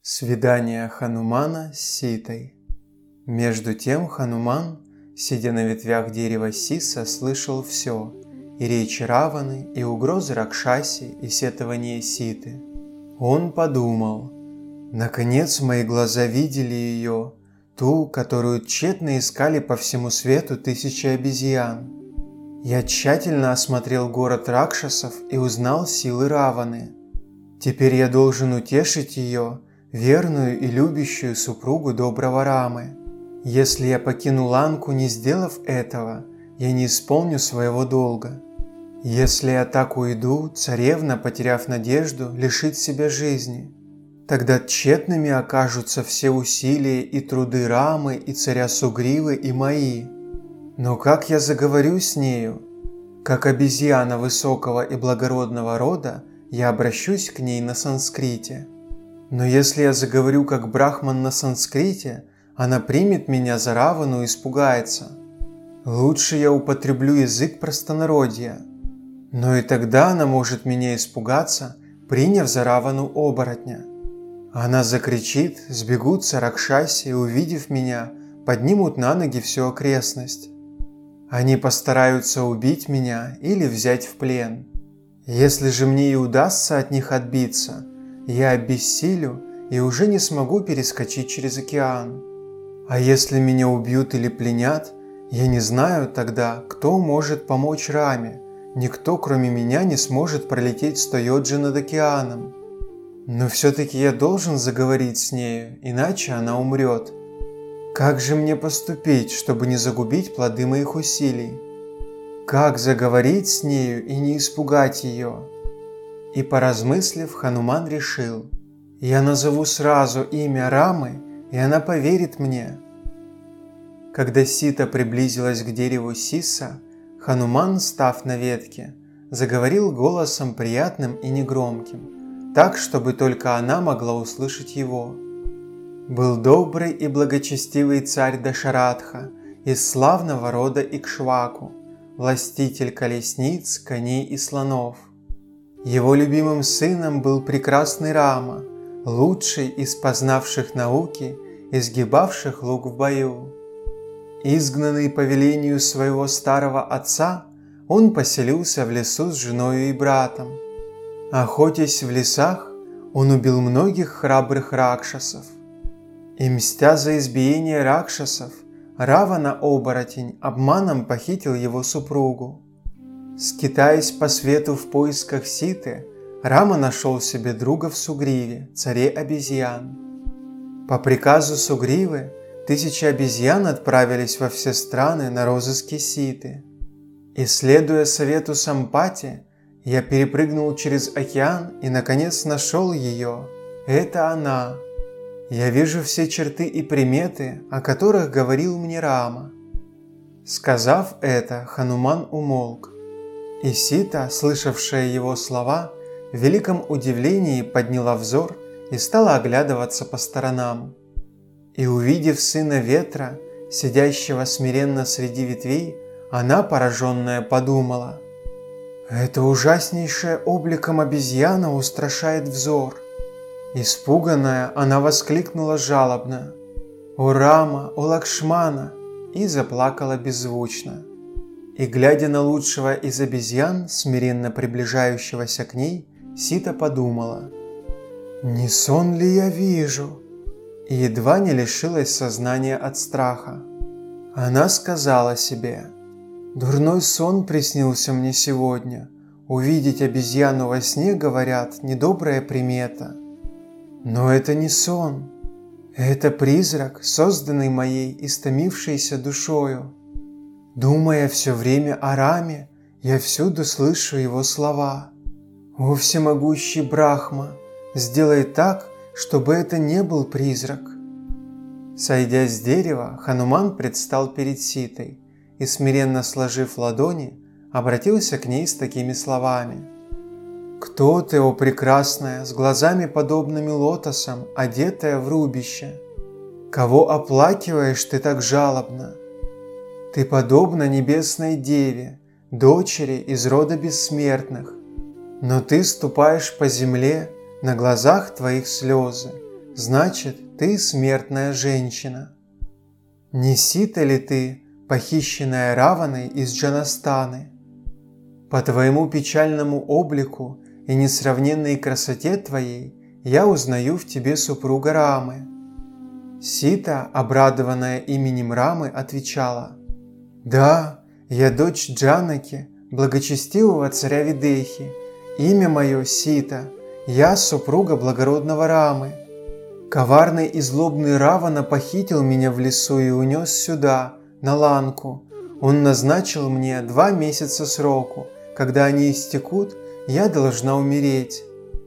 Свидание Ханумана с Ситой. Между тем Хануман, сидя на ветвях дерева Сиса, слышал все, и речи Раваны, и угрозы Ракшаси, и сетование Ситы. Он подумал: наконец мои глаза видели ее, ту, которую тщетно искали по всему свету тысячи обезьян. Я тщательно осмотрел город Ракшасов и узнал силы Раваны. Теперь я должен утешить ее, верную и любящую супругу доброго Рамы. Если я покину Ланку, не сделав этого, я не исполню своего долга. Если я так уйду, царевна, потеряв надежду, лишит себя жизни. Тогда тщетными окажутся все усилия и труды Рамы, и царя Сугривы, и мои. Но как я заговорю с нею? Как обезьяна высокого и благородного рода, я обращусь к ней на санскрите. Но если я заговорю как брахман на санскрите, она примет меня за Равану и испугается. Лучше я употреблю язык простонародья. Но и тогда она может меня испугаться, приняв за Равану оборотня. Она закричит, сбегутся Ракшаси и, увидев меня, поднимут на ноги всю окрестность. Они постараются убить меня или взять в плен. Если же мне и удастся от них отбиться, я обессилю и уже не смогу перескочить через океан. А если меня убьют или пленят, я не знаю тогда, кто может помочь Раме. Никто, кроме меня, не сможет пролететь 100 йоджи над океаном. Но все-таки я должен заговорить с нею, иначе она умрет. Как же мне поступить, чтобы не загубить плоды моих усилий? Как заговорить с нею и не испугать ее? И поразмыслив, Хануман решил: я назову сразу имя Рамы, и она поверит мне. Когда Сита приблизилась к дереву Сиса, Хануман, став на ветке, заговорил голосом приятным и негромким, так, чтобы только она могла услышать его. Был добрый и благочестивый царь Дашаратха из славного рода Икшваку, властитель колесниц, коней и слонов. Его любимым сыном был прекрасный Рама, лучший из познавших науки, изгибавших лук в бою. Изгнанный по велению своего старого отца, он поселился в лесу с женою и братом. Охотясь в лесах, он убил многих храбрых ракшасов. И мстя за избиение ракшасов, Равана-оборотень обманом похитил его супругу. Скитаясь по свету в поисках Ситы, Рама нашел себе друга в Сугриве, царе обезьян. По приказу Сугривы 1000 обезьян отправились во все страны на розыски Ситы. И, следуя совету Сампати, я перепрыгнул через океан и, наконец, нашел ее. Это она. Я вижу все черты и приметы, о которых говорил мне Рама. Сказав это, Хануман умолк. И Сита, слышавшая его слова, в великом удивлении подняла взор и стала оглядываться по сторонам. И, увидев сына ветра, сидящего смиренно среди ветвей, она, пораженная, подумала: «Это ужаснейшее обликом обезьяна устрашает взор». Испуганная, она воскликнула жалобно: «О Рама, о Лакшмана!» и заплакала беззвучно. И, глядя на лучшего из обезьян, смиренно приближающегося к ней, Сита подумала: «Не сон ли я вижу?» И едва не лишилась сознания от страха. Она сказала себе: «Дурной сон приснился мне сегодня. Увидеть обезьяну во сне, говорят, недобрая примета. Но это не сон. Это призрак, созданный моей истомившейся душою. Думая все время о Раме, я всюду слышу его слова. О всемогущий Брахма, сделай так, чтобы это не был призрак». Сойдя с дерева, Хануман предстал перед Ситой и, смиренно сложив ладони, обратился к ней с такими словами: «Кто ты, о прекрасная, с глазами подобными лотосам, одетая в рубище? Кого оплакиваешь ты так жалобно? Ты подобна небесной деве, дочери из рода бессмертных, но ты ступаешь по земле, на глазах твоих слезы, значит, ты смертная женщина. Не Сита ли ты, похищенная Раваной из Джанастаны? По твоему печальному облику и несравненной красоте твоей я узнаю в тебе супруга Рамы». Сита, обрадованная именем Рамы, отвечала: «Да, я дочь Джанаки, благочестивого царя Видехи. Имя мое Сита, я супруга благородного Рамы. Коварный и злобный Равана похитил меня в лесу и унес сюда, на Ланку. Он назначил мне 2 месяца сроку. Когда они истекут, я должна умереть».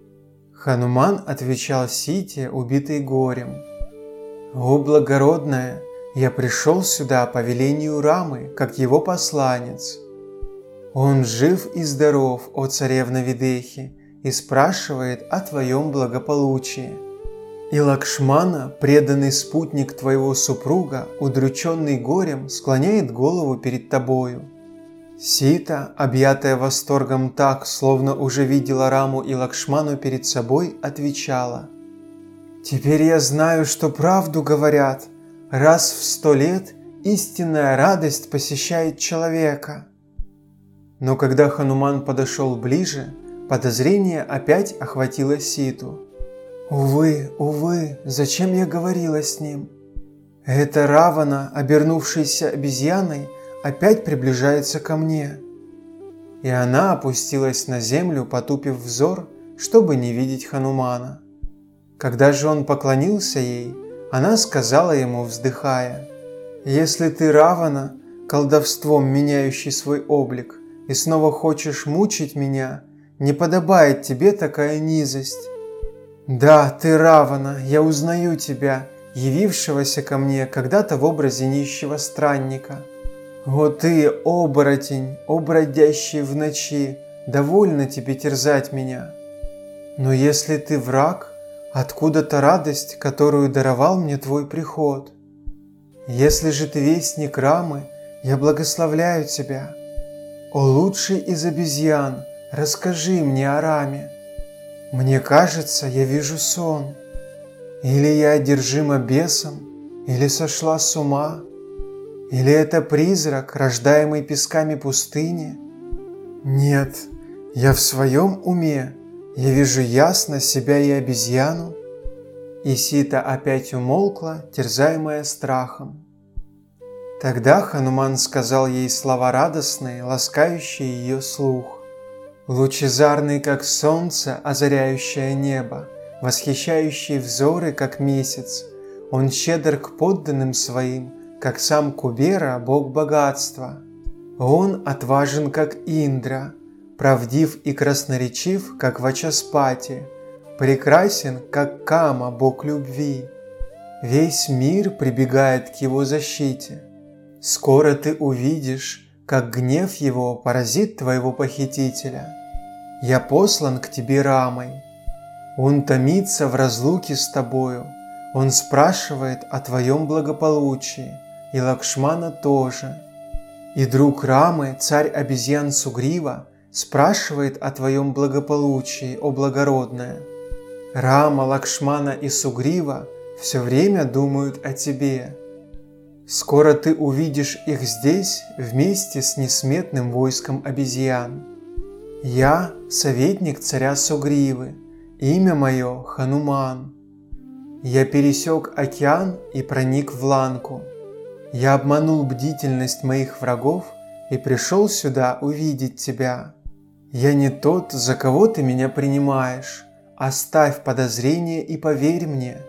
Хануман отвечал Сите, убитый горем: «О, благородная, я пришел сюда по велению Рамы, как его посланец. Он жив и здоров, о царевна Видехи, и спрашивает о твоем благополучии. И Лакшмана, преданный спутник твоего супруга, удрученный горем, склоняет голову перед тобою». Сита, объятая восторгом так, словно уже видела Раму и Лакшману перед собой, отвечала: «Теперь я знаю, что правду говорят. Раз в 100 лет истинная радость посещает человека». Но когда Хануман подошел ближе, подозрение опять охватило Ситу. «Увы, увы, зачем я говорила с ним? Эта Равана, обернувшаяся обезьяной, опять приближается ко мне». И она опустилась на землю, потупив взор, чтобы не видеть Ханумана. Когда же он поклонился ей, она сказала ему, вздыхая: «Если ты Равана, колдовством меняющий свой облик, и снова хочешь мучить меня, не подобает тебе такая низость. Да, ты Равана, я узнаю тебя, явившегося ко мне когда-то в образе нищего странника. О ты, оборотень, бродящий в ночи, довольно тебе терзать меня. Но если ты враг, откуда-то радость, которую даровал мне твой приход. Если же ты вестник Рамы, я благословляю тебя. О лучший из обезьян, расскажи мне о Раме. Мне кажется, я вижу сон. Или я одержима бесом, или сошла с ума, или это призрак, рождаемый песками пустыни? Нет, я в своем уме, я вижу ясно себя и обезьяну». И Сита опять умолкла, терзаемая страхом. Тогда Хануман сказал ей слова радостные, ласкающие ее слух. Лучезарный, как солнце, озаряющее небо, восхищающий взоры, как месяц, он щедр к подданным своим, как сам Кубера, бог богатства. Он отважен, как Индра, правдив и красноречив, как Вачаспати, прекрасен, как Кама, бог любви. Весь мир прибегает к его защите. Скоро ты увидишь, как гнев его поразит твоего похитителя. Я послан к тебе Рамой. Он томится в разлуке с тобою. Он спрашивает о твоем благополучии, и Лакшмана тоже. И друг Рамы, царь обезьян Сугрива, спрашивает о твоем благополучии, о благородная. Рама, Лакшмана и Сугрива все время думают о тебе. Скоро ты увидишь их здесь вместе с несметным войском обезьян. Я советник царя Сугривы, имя мое Хануман. Я пересек океан и проник в Ланку. Я обманул бдительность моих врагов и пришел сюда увидеть тебя. Я не тот, за кого ты меня принимаешь. Оставь подозрение и поверь мне».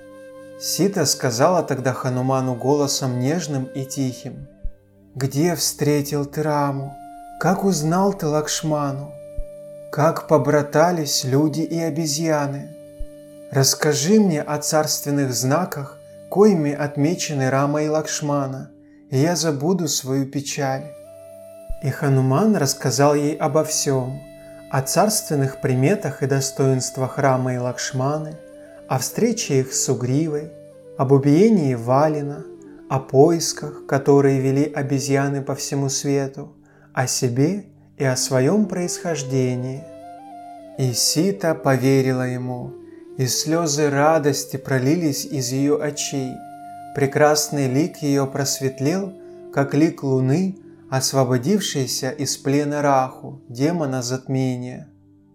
Сита сказала тогда Хануману голосом нежным и тихим: «Где встретил ты Раму? Как узнал ты Лакшману? Как побратались люди и обезьяны? Расскажи мне о царственных знаках, коими отмечены Рама и Лакшмана, и я забуду свою печаль». И Хануман рассказал ей обо всем, о царственных приметах и достоинствах Рамы и Лакшманы, о встрече их с Сугривой, об убиении Валина, о поисках, которые вели обезьяны по всему свету, о себе и о своем происхождении. И Сита поверила ему, и слезы радости пролились из ее очей. Прекрасный лик ее просветлел, как лик луны, освободившейся из плена Раху, демона затмения.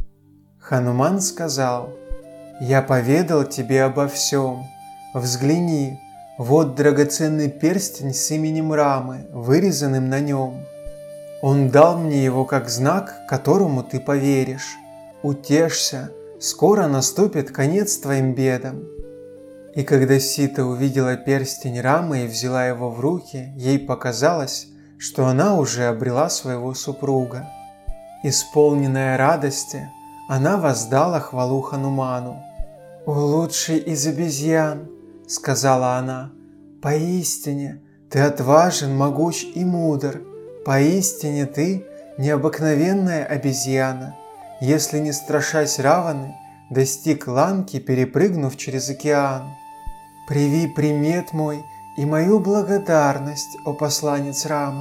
Хануман сказал: «Я поведал тебе обо всем. Взгляни, вот драгоценный перстень с именем Рамы, вырезанным на нем. Он дал мне его как знак, которому ты поверишь. Утешься, скоро наступит конец твоим бедам». И когда Сита увидела перстень Рамы и взяла его в руки, ей показалось, что она уже обрела своего супруга. Исполненная радости, она воздала хвалу Хануману. «О лучший из обезьян!» — сказала она. «Поистине ты отважен, могуч и мудр. Поистине ты необыкновенная обезьяна, если не страшась Раваны, достиг Ланки, перепрыгнув через океан. Приви примет мой и мою благодарность, о посланец Рамы».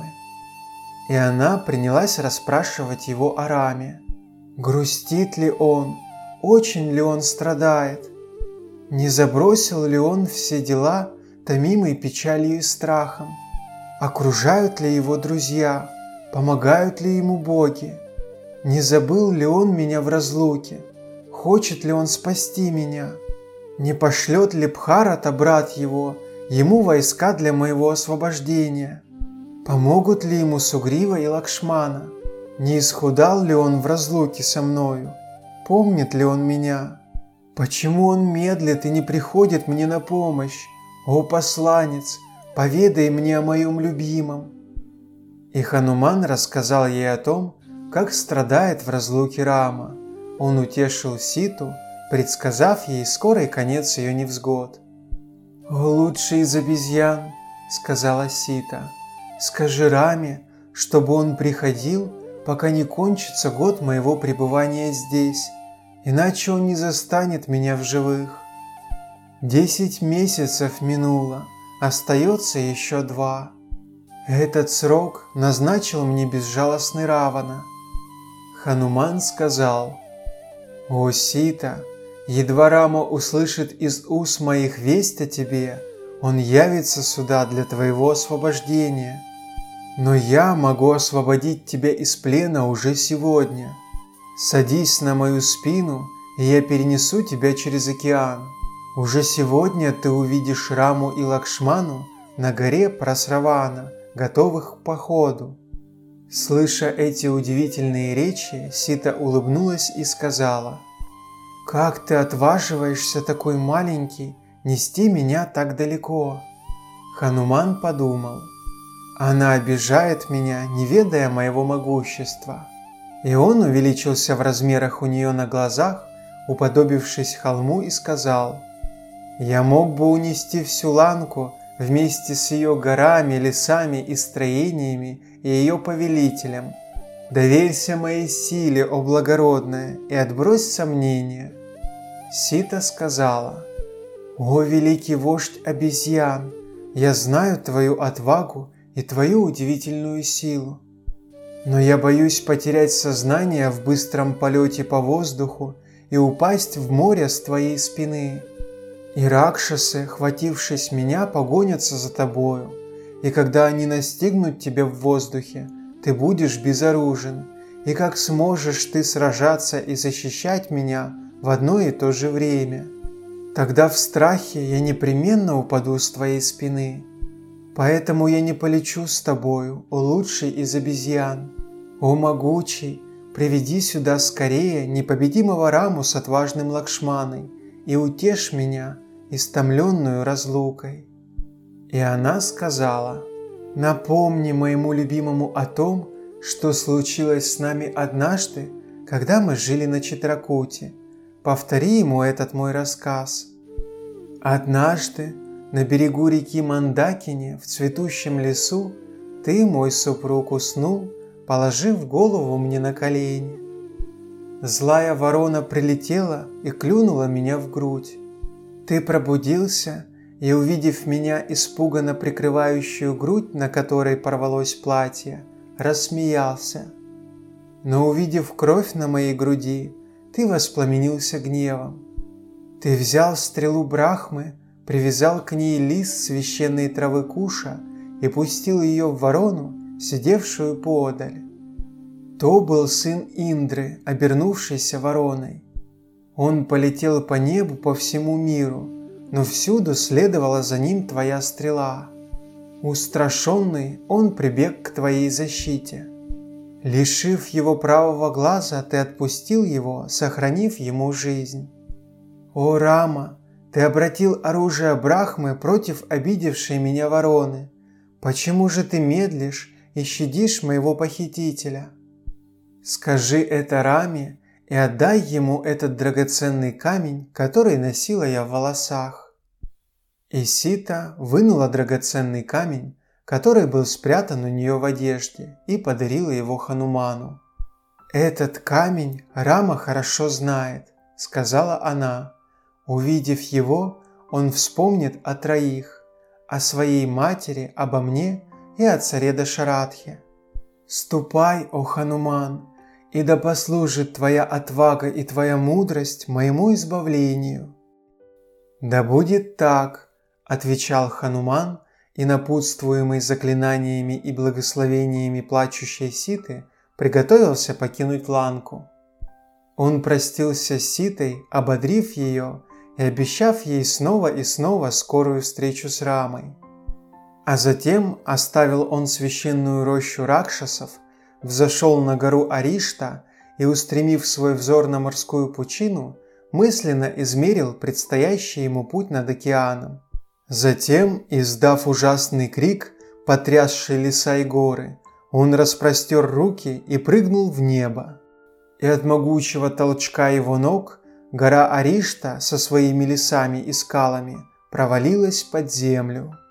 И она принялась расспрашивать его о Раме. Грустит ли он? Очень ли он страдает? Не забросил ли он все дела, томимый печалью и страхом? Окружают ли его друзья? Помогают ли ему боги? Не забыл ли он меня в разлуке? Хочет ли он спасти меня? Не пошлет ли Бхарата, брат его, ему войска для моего освобождения? Помогут ли ему Сугрива и Лакшмана? Не исхудал ли он в разлуке со мною? Помнит ли он меня? Почему он медлит и не приходит мне на помощь? О посланец, поведай мне о моем любимом». И Хануман рассказал ей о том, как страдает в разлуке Рама. Он утешил Ситу, предсказав ей скорый конец ее невзгод. «О лучший из обезьян», — сказала Сита, — «скажи Раме, чтобы он приходил, пока не кончится год моего пребывания здесь, иначе он не застанет меня в живых. 10 месяцев минуло, остается еще 2. Этот срок назначил мне безжалостный Равана». Хануман сказал: «О Сита, едва Рама услышит из уст моих весть о тебе, он явится сюда для твоего освобождения. Но я могу освободить тебя из плена уже сегодня. Садись на мою спину, и я перенесу тебя через океан. Уже сегодня ты увидишь Раму и Лакшману на горе Прасравана, готовых к походу». Слыша эти удивительные речи, Сита улыбнулась и сказала: «Как ты отваживаешься, такой маленький, нести меня так далеко?» Хануман подумал: «Она обижает меня, не ведая моего могущества». И он увеличился в размерах у нее на глазах, уподобившись холму, и сказал: «Я мог бы унести всю Ланку вместе с ее горами, лесами и строениями и ее повелителем. Доверься моей силе, о благородная, и отбрось сомнения». Сита сказала: «О великий вождь обезьян, я знаю твою отвагу и твою удивительную силу. Но я боюсь потерять сознание в быстром полете по воздуху и упасть в море с твоей спины. И ракшасы, хватившись меня, погонятся за тобою, и когда они настигнут тебя в воздухе, ты будешь безоружен, и как сможешь ты сражаться и защищать меня в одно и то же время? Тогда в страхе я непременно упаду с твоей спины. Поэтому я не полечу с тобою, о лучший из обезьян. О могучий, приведи сюда скорее непобедимого Раму с отважным Лакшманой и утешь меня, истомленную разлукой». И она сказала: «Напомни моему любимому о том, что случилось с нами однажды, когда мы жили на Читракуте. Повтори ему этот мой рассказ. Однажды на берегу реки Мандакини в цветущем лесу ты, мой супруг, уснул, положив голову мне на колени. Злая ворона прилетела и клюнула меня в грудь. Ты пробудился и, увидев меня, испуганно прикрывающую грудь, на которой порвалось платье, рассмеялся. Но увидев кровь на моей груди, ты воспламенился гневом. Ты взял стрелу Брахмы, привязал к ней лист священной травы Куша и пустил ее в ворону, сидевшую поодаль. То был сын Индры, обернувшийся вороной. Он полетел по небу по всему миру, но всюду следовала за ним твоя стрела. Устрашенный, он прибег к твоей защите. Лишив его правого глаза, ты отпустил его, сохранив ему жизнь. О Рама, ты обратил оружие Брахмы против обидевшей меня вороны. Почему же ты медлишь и щадишь моего похитителя? Скажи это Раме и отдай ему этот драгоценный камень, который носила я в волосах». И Сита вынула драгоценный камень, который был спрятан у нее в одежде, и подарила его Хануману. «Этот камень Рама хорошо знает», — сказала она. «Увидев его, он вспомнит о троих, о своей матери, обо мне и о царе Дашаратхе. Ступай, о Хануман, и да послужит твоя отвага и твоя мудрость моему избавлению». «Да будет так», — отвечал Хануман, и, напутствуемый заклинаниями и благословениями плачущей Ситы, приготовился покинуть Ланку. Он простился с Ситой, ободрив ее и обещав ей снова и снова скорую встречу с Рамой. А затем оставил он священную рощу ракшасов, взошел на гору Аришта и, устремив свой взор на морскую пучину, мысленно измерил предстоящий ему путь над океаном. Затем, издав ужасный крик, потрясший леса и горы, он распростер руки и прыгнул в небо. И от могучего толчка его ног гора Аришта со своими лесами и скалами провалилась под землю.